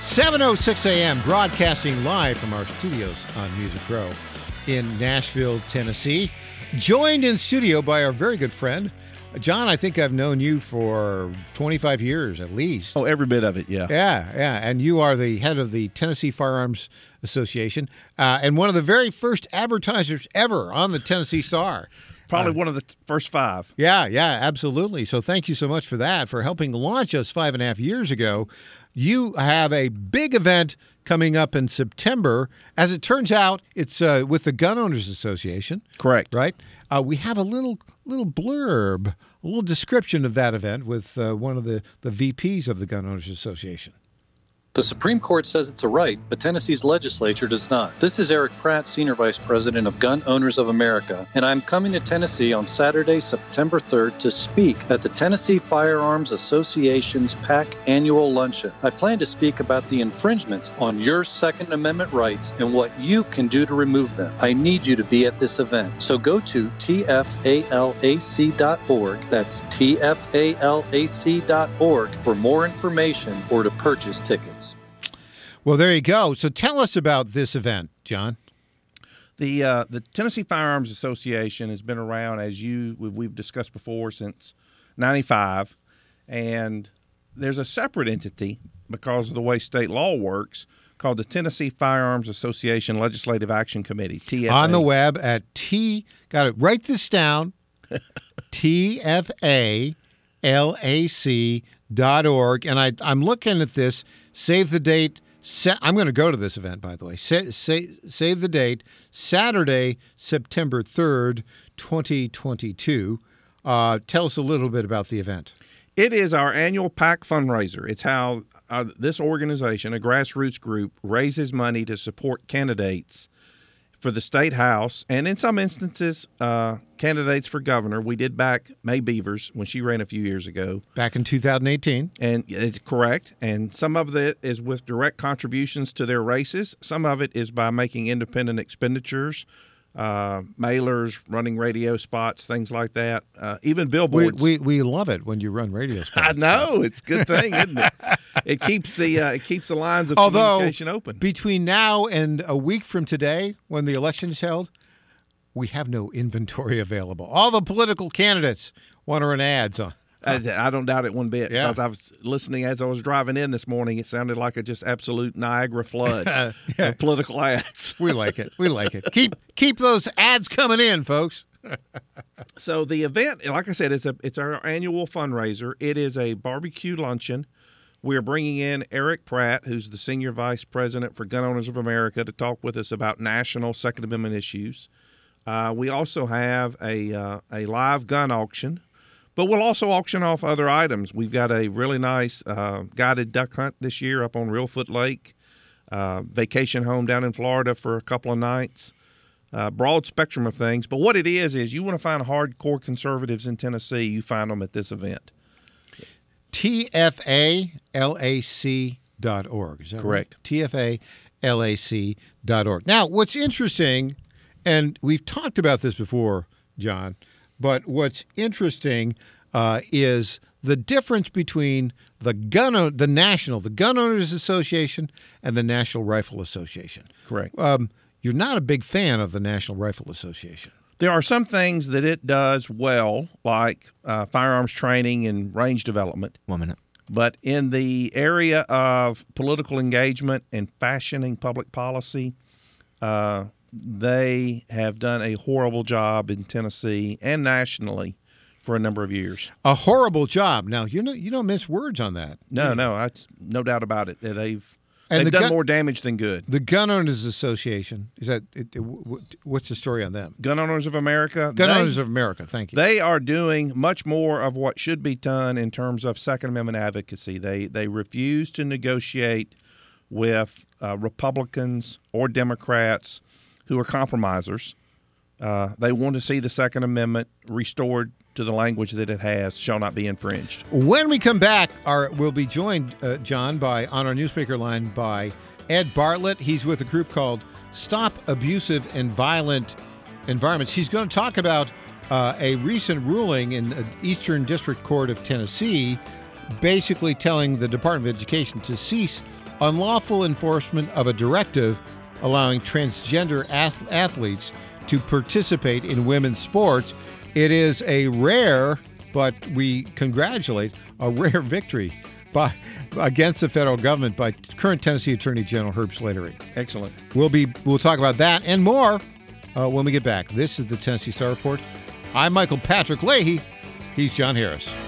7:06 a.m., broadcasting live from our studios on Music Row in Nashville, Tennessee. Joined in studio by our very good friend, John. I think I've known you for 25 years at least. Oh, every bit of it, yeah. Yeah. And you are the head of the Tennessee Firearms Association and one of the very first advertisers ever on the Tennessee Star. Probably one of the first five. Yeah, absolutely. So thank you so much for that, for helping launch us 5.5 years ago. You have a big event coming up in September. As it turns out, it's with the Gun Owners Association. Correct. Right? We have a little blurb, a little description of that event with one of the VPs of the Gun Owners Association. The Supreme Court says it's a right, but Tennessee's legislature does not. This is Eric Pratt, Senior Vice President of Gun Owners of America, and I'm coming to Tennessee on Saturday, September 3rd to speak at the Tennessee Firearms Association's PAC Annual Luncheon. I plan to speak about the infringements on your Second Amendment rights and what you can do to remove them. I need you to be at this event, so go to tfalac.org. That's tfalac.org for more information or to purchase tickets. Well, there you go. So tell us about this event, John. The Tennessee Firearms Association has been around, as we've discussed before, since 95, and there's a separate entity because of the way state law works called the Tennessee Firearms Association Legislative Action Committee, TFA. On the web at got it, write this down, tfalac.org, and I'm looking at this, save the date. I'm going to go to this event, by the way. Save the date, Saturday, September 3rd, 2022. Tell us a little bit about the event. It is our annual PAC fundraiser. It's how this organization, a grassroots group, raises money to support candidates for the state house, and in some instances, candidates for governor. We did back May Beavers when she ran a few years ago. Back in 2018. And it's correct. And some of it is with direct contributions to their races. Some of it is by making independent expenditures, mailers, running radio spots, things like that, even billboards. We love it when you run radio spots. I know. It's a good thing, isn't it? It keeps the lines of communication open. Between now and a week from today, when the election is held, we have no inventory available. All the political candidates want to run ads on. I don't doubt it one bit, Yeah. because I was listening as I was driving in this morning. It sounded like a just absolute Niagara flood of political ads. We like it. Keep those ads coming in, folks. So the event, like I said, it's our annual fundraiser. It is a barbecue luncheon. We're bringing in Eric Pratt, who's the Senior Vice President for Gun Owners of America, to talk with us about national Second Amendment issues. We also have a live gun auction, but we'll also auction off other items. We've got a really nice guided duck hunt this year up on Reelfoot Lake, vacation home down in Florida for a couple of nights, broad spectrum of things. But what it is you want to find hardcore conservatives in Tennessee, you find them at this event. tfalac.org. Is that correct? Right? tfalac.org. Now, what's interesting, and we've talked about this before, John, but what's interesting is the difference between the Gun Owners Association and the National Rifle Association. Correct. You're not a big fan of the National Rifle Association. There are some things that it does well, like firearms training and range development. 1 minute. But in the area of political engagement and fashioning public policy, they have done a horrible job in Tennessee and nationally for a number of years. A horrible job. Now, you don't mince words on that. No, that's no doubt about it. They've And done more damage than good. The Gun Owners Association, what's the story on them? Gun Owners of America. Gun Owners of America, thank you. They are doing much more of what should be done in terms of Second Amendment advocacy. They refuse to negotiate with Republicans or Democrats who are compromisers. They want to see the Second Amendment restored to the language that it has, shall not be infringed. When we come back, we'll be joined, John, on our newsmaker line by Ed Bartlett. He's with a group called Stop Abusive and Violent Environments. He's going to talk about a recent ruling in the Eastern District Court of Tennessee, basically telling the Department of Education to cease unlawful enforcement of a directive allowing transgender athletes to participate in women's sports. It is a rare, but we congratulate, a rare victory against the federal government by current Tennessee Attorney General Herb Slattery. Excellent. We'll talk about that and more when we get back. This is the Tennessee Star Report. I'm Michael Patrick Leahy. He's John Harris.